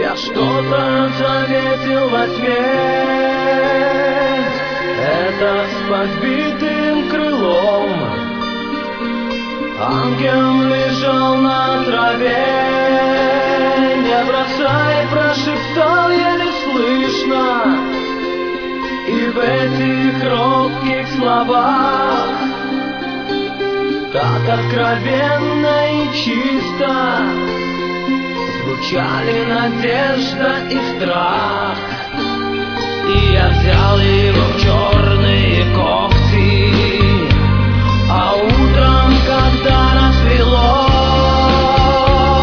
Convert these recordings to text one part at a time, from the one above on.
Я что-то заметил во тьме, это с подбитым крылом. Ангел лежал на траве, не бросай, прошептал еле слышно. И в этих робких словах так откровенно и чисто звучали надежда и страх. И я взял его в черные когти, а утром, когда рассвело,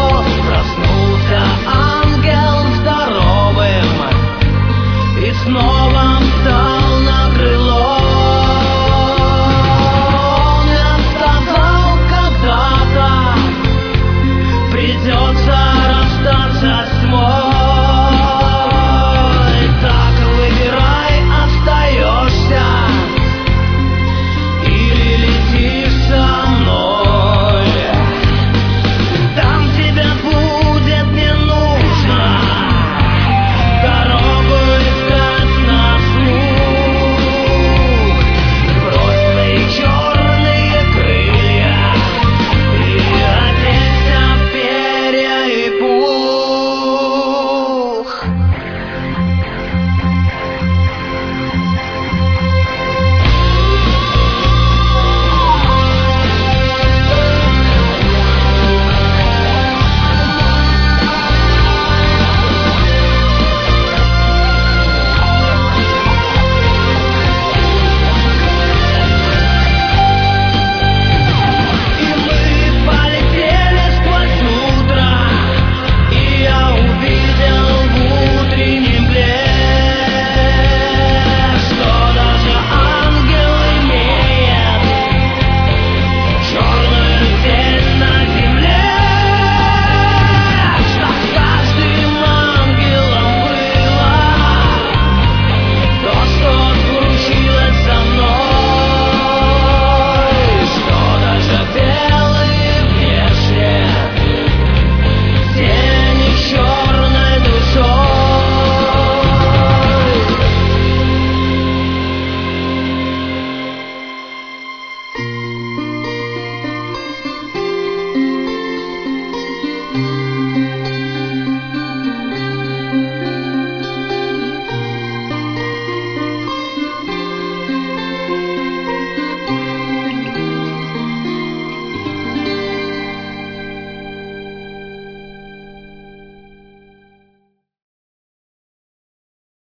проснулся ангел здоровым и снова